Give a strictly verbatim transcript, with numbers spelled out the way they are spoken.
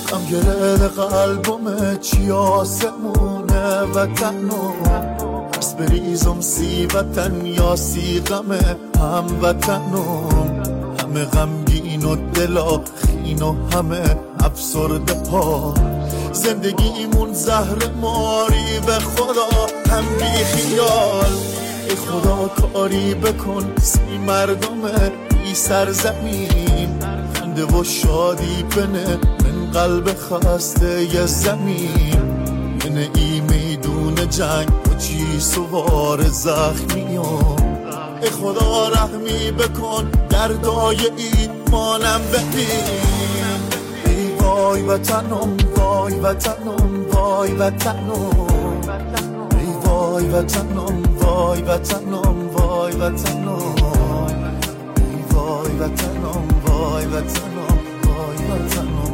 غم گرد قلبم چی آسمونه وطنم عرض بریزم سی وطن یا سی غم هم وطنم همه غمگین و دلا خین و همه افسرده پا زندگیمون زهر ماری به خدا هم بی خیال ای خدا کاری بکن سی مردم بی سرزمین خنده و شادی بنه من قلب خسته ی زمین من ای میدون جنگ و چی سوار زخمیم ای خدا رحمی بکن دردای ایمانم ببین ای وای وطنم وای وطنم وای وطنم ای وای وطنم وای وطنم وای وطنم ای وای وطنم وای وطنم وای وطنم